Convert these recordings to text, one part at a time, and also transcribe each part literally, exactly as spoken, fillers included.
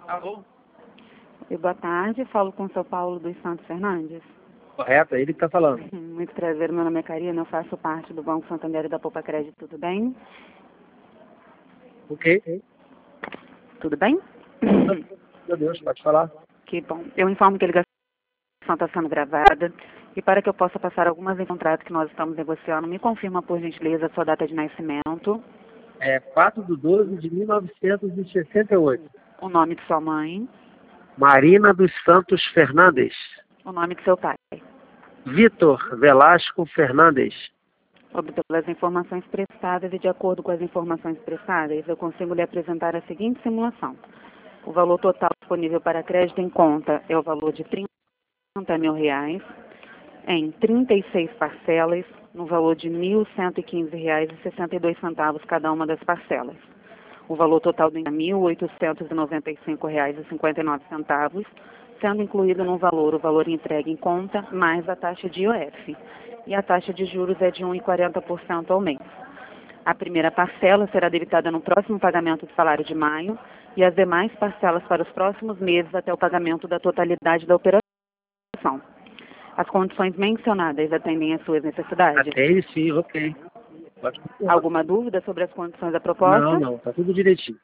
Alô? E boa tarde, falo com o seu Paulo dos Santos Fernandes. Correto, é ele que está falando. Muito prazer, meu nome é Karina, eu faço parte do Banco Santander e da Poupa Crédito, tudo bem? Ok. Tudo bem? Meu Deus, pode falar. Que bom. Eu informo que a ligação está sendo gravada e para que eu possa passar algumas em contrato que nós estamos negociando, me confirma por gentileza a sua data de nascimento, É quatro de doze de mil novecentos e sessenta e oito. o nome de sua mãe, Marina dos Santos Fernandes. o nome de seu pai. Vitor Velasco Fernandes. Pelas informações prestadas e de acordo com as informações prestadas, eu consigo lhe apresentar a seguinte simulação. O valor total disponível para crédito em conta é o valor de trinta mil reais, em trinta e seis parcelas, no valor de mil cento e quinze reais e sessenta e dois centavos cada uma das parcelas. O valor total de mil oitocentos e noventa e cinco reais e cinquenta e nove centavos, sendo incluído no valor o valor entregue em conta mais a taxa de I O F. E a taxa de juros é de um vírgula quarenta por cento ao mês. A primeira parcela será debitada no próximo pagamento do salário de maio e as demais parcelas para os próximos meses até o pagamento da totalidade da operação. As condições mencionadas atendem às suas necessidades? Atende sim, ok. Pode continuar. Alguma dúvida sobre as condições da proposta? Não, não, tá tudo direitinho.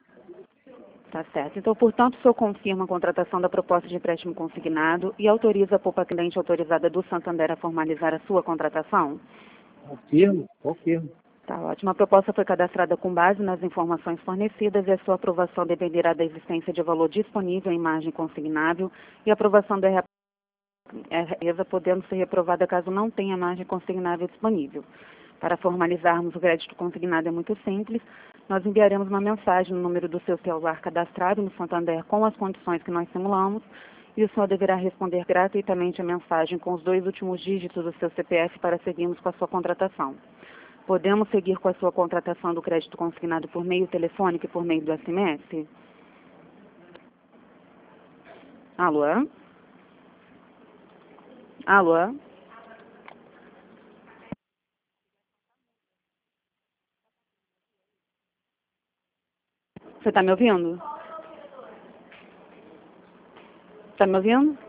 Tá certo. Então, portanto, o senhor confirma a contratação da proposta de empréstimo consignado e autoriza a poupa cliente autorizada do Santander a formalizar a sua contratação? Confirmo, confirmo. Tá ótimo. A proposta foi cadastrada com base nas informações fornecidas e a sua aprovação dependerá da existência de valor disponível em margem consignável e a aprovação da empresa podendo ser reprovada caso não tenha margem consignável disponível. Para formalizarmos o crédito consignado é muito simples. Nós enviaremos uma mensagem no número do seu celular cadastrado no Santander com as condições que nós simulamos e o senhor deverá responder gratuitamente a mensagem com os dois últimos dígitos do seu C P F para seguirmos com a sua contratação. Podemos seguir com a sua contratação do crédito consignado por meio telefônico e por meio do S M S? Alô? Alô? Você está me ouvindo? Está me ouvindo?